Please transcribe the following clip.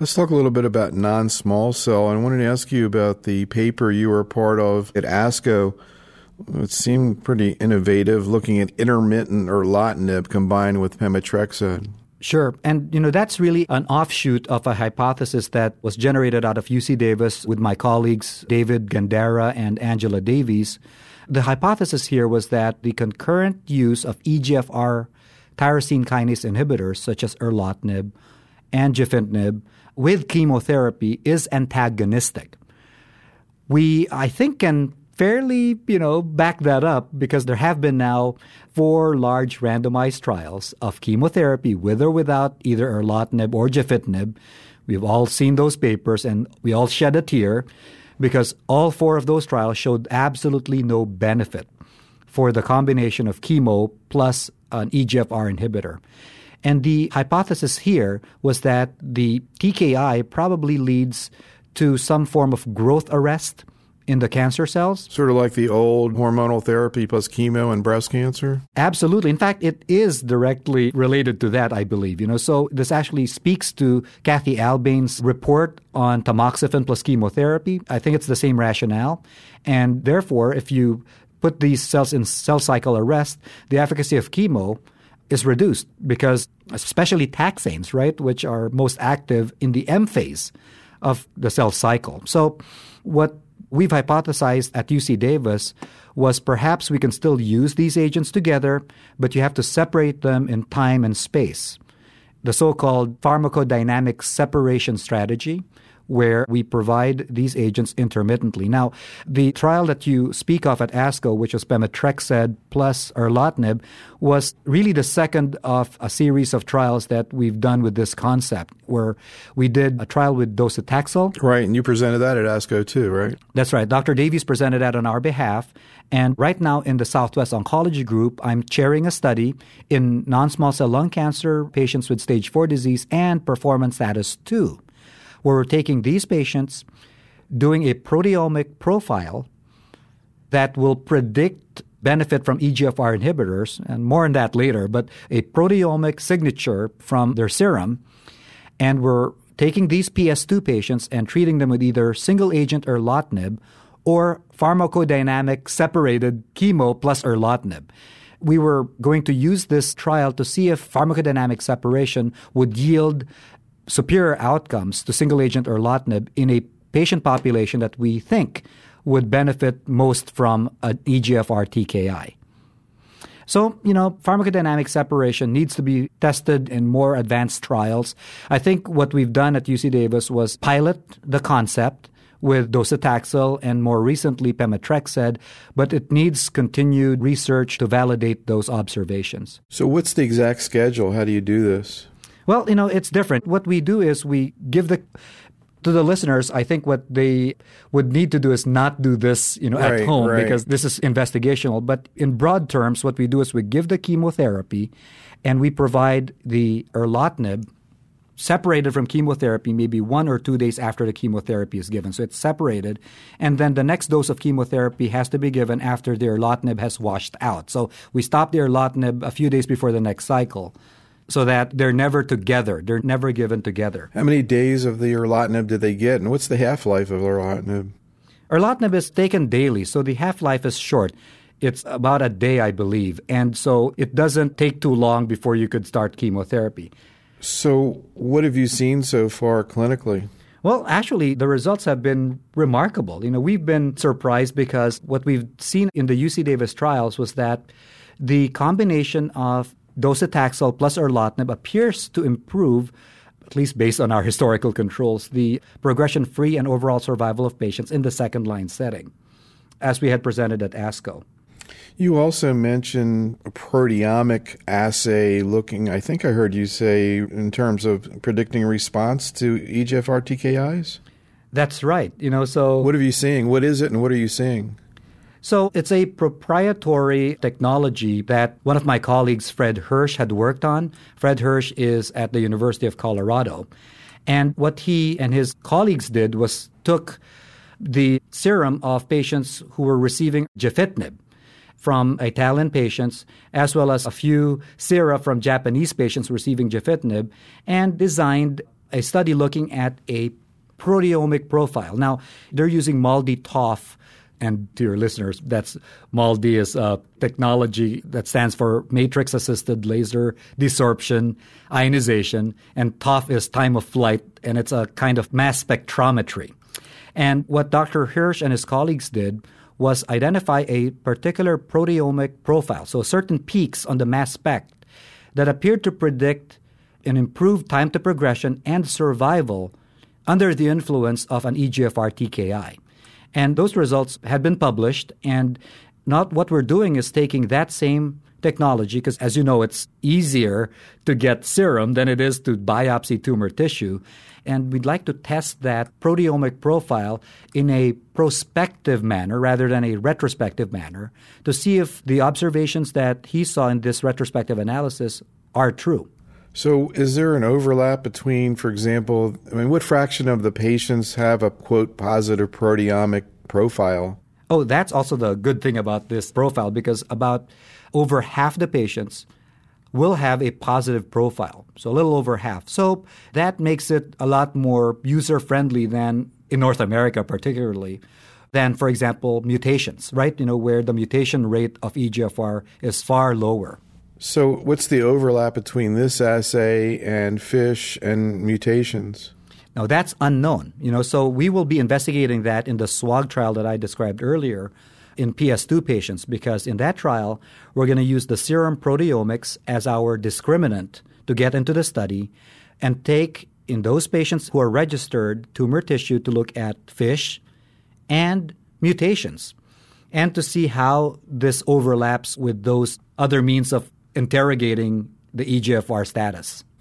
Let's talk a little bit about non-small cell. I wanted to ask you about the paper you were a part of at ASCO. It seemed pretty innovative, looking at intermittent erlotinib combined with pemetrexed. Sure. And, that's really an offshoot of a hypothesis that was generated out of UC Davis with my colleagues, David Gandara and Angela Davies. The hypothesis here was that the concurrent use of EGFR tyrosine kinase inhibitors, such as erlotinib and gefitinib, with chemotherapy is antagonistic. We, I think, can fairly, back that up because there have been now 4 large randomized trials of chemotherapy with or without either erlotinib or gefitinib. We've all seen those papers and we all shed a tear because all 4 of those trials showed absolutely no benefit for the combination of chemo plus an EGFR inhibitor. And the hypothesis here was that the TKI probably leads to some form of growth arrest in the cancer cells. Sort of like the old hormonal therapy plus chemo and breast cancer? Absolutely. In fact, it is directly related to that, I believe. So this actually speaks to Kathy Albane's report on tamoxifen plus chemotherapy. I think it's the same rationale. And therefore, if you put these cells in cell cycle arrest, the efficacy of chemo is reduced because especially taxanes, right, which are most active in the M phase of the cell cycle. So what we've hypothesized at UC Davis was perhaps we can still use these agents together, but you have to separate them in time and space. The so-called pharmacodynamic separation strategy, where we provide these agents intermittently. Now, the trial that you speak of at ASCO, which was pemetrexed plus erlotinib, was really the second of a series of trials that we've done with this concept, where we did a trial with docetaxel. Right, and you presented that at ASCO too, right? That's right. Dr. Davies presented that on our behalf. And right now in the Southwest Oncology Group, I'm chairing a study in non-small cell lung cancer patients with stage 4 disease and performance status 2. Where we're taking these patients, doing a proteomic profile that will predict benefit from EGFR inhibitors, and more on that later, but a proteomic signature from their serum, and we're taking these PS2 patients and treating them with either single-agent erlotinib or pharmacodynamic separated chemo plus erlotinib. We were going to use this trial to see if pharmacodynamic separation would yield superior outcomes to single-agent erlotinib in a patient population that we think would benefit most from an EGFR TKI. So, pharmacodynamic separation needs to be tested in more advanced trials. I think what we've done at UC Davis was pilot the concept with docetaxel and more recently pemetrexed, but it needs continued research to validate those observations. So what's the exact schedule? How do you do this? Well, it's different. What we do is we give to the listeners, I think what they would need to do is not do this, at home because this is investigational. But in broad terms, what we do is we give the chemotherapy and we provide the erlotinib separated from chemotherapy maybe 1 or 2 days after the chemotherapy is given. So it's separated. And then the next dose of chemotherapy has to be given after the erlotinib has washed out. So we stop the erlotinib a few days before the next cycle, so that they're never together. They're never given together. How many days of the erlotinib did they get, and what's the half-life of erlotinib? Erlotinib is taken daily, so the half-life is short. It's about a day, I believe, and so it doesn't take too long before you could start chemotherapy. So what have you seen so far clinically? Well, actually, the results have been remarkable. We've been surprised because what we've seen in the UC Davis trials was that the combination of docetaxel plus erlotinib appears to improve, at least based on our historical controls, the progression-free and overall survival of patients in the second-line setting, as we had presented at ASCO. You also mentioned a proteomic assay looking, I think I heard you say, in terms of predicting response to EGFR TKIs? That's right. So what have you seen? What is it and what are you seeing? So it's a proprietary technology that one of my colleagues, Fred Hirsch, had worked on. Fred Hirsch is at the University of Colorado. And what he and his colleagues did was took the serum of patients who were receiving gefitinib from Italian patients, as well as a few sera from Japanese patients receiving gefitinib, and designed a study looking at a proteomic profile. Now, they're using MALDI-TOF, and to your listeners, that's MALDI is a technology that stands for matrix-assisted laser desorption ionization, and TOF is time of flight, and it's a kind of mass spectrometry. And what Dr. Hirsch and his colleagues did was identify a particular proteomic profile, so certain peaks on the mass spec that appeared to predict an improved time to progression and survival under the influence of an EGFR TKI. And those results had been published, and what we're doing is taking that same technology, because as you know, it's easier to get serum than it is to biopsy tumor tissue. And we'd like to test that proteomic profile in a prospective manner rather than a retrospective manner to see if the observations that he saw in this retrospective analysis are true. So is there an overlap between, for example, what fraction of the patients have a, quote, positive proteomic profile? Oh, that's also the good thing about this profile, because about over half the patients will have a positive profile, so a little over half. So that makes it a lot more user-friendly than in North America particularly, than, for example, mutations, right? Where the mutation rate of EGFR is far lower. So what's the overlap between this assay and FISH and mutations? Now, that's unknown. So we will be investigating that in the SWOG trial that I described earlier in PS2 patients, because in that trial, we're going to use the serum proteomics as our discriminant to get into the study and take, in those patients who are registered, tumor tissue to look at FISH and mutations, and to see how this overlaps with those other means of interrogating the EGFR status.